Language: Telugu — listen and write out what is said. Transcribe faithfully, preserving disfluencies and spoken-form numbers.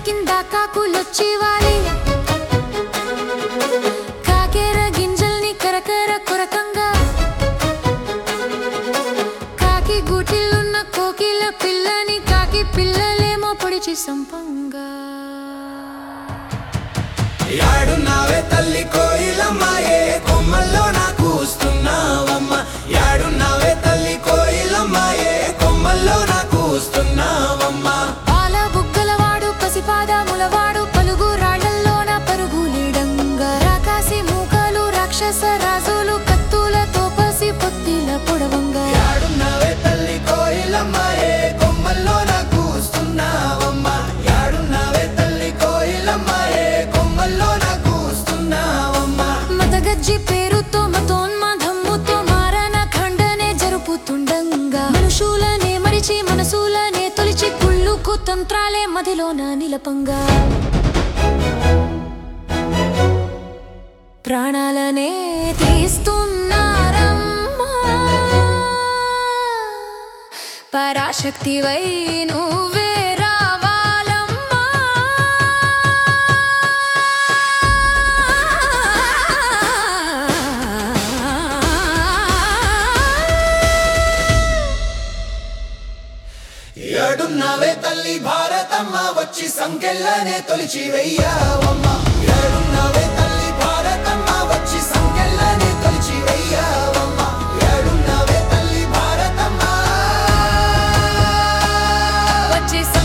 కింద కాకులొచ్చి వాలి కాకేర గింజల్ని కరకర కొరకంగా కాకి గూటిలున్న కోకిల పిల్లని కాకి పిల్లలేమో పొడిచి సంపంగా యాడున్నావే తల్లి కోయిలమ్మ ఏ కొమ్మల్లో నా కూస్తున్నావమ్మ యాడున్నావే తల్లి కోయిలమ్మ ఏ కొమ్మల్లో నా కూస్తున్నావమ్మ పాల బుగ్గలవాడు పసిపాదములవాడు పలుగు రాళ్లల్లోన పరుగులీడంగా రాకాసి మూకలు రాక్షస రాజులు కత్తులతో పసి పొత్తిల పొడవంగా యాడున్నావే తల్లి కోయిలమ్మ ఏ కొమ్మల్లో నా కూస్తున్నావమ్మ యాడున్నావే తల్లి కోయిలమ్మ ఏ కొమ్మల్లో నా కూస్తున్నావమ్మ మతగజ్జి పేరుతో మతోన్మాదమ్ముతో మారణ ఖండనే జరుపుతుండంగా మనుషులనే మరిచి మనసులనే తొలిచి కుళ్ళుకు తంత్రాలే మదిలోన నిలపంగా ప్రాణాలనే తీస్తున్నారమ్మా పరాశక్తివై నువ్వే రావాలమ్మా ఏడున్నావే తల్లి భారతమ్మ వచ్చి సంకెళ్ళనే తొలిచి వెయ్యావమ్మ ఏడున్నావే తల్లి భారతమ్మ వచ్చి సంకెళ్ళనే తొలిచి వెయ్యావమ్మ ఏడున్నావే తల్లి భారతమ్మ వచ్చే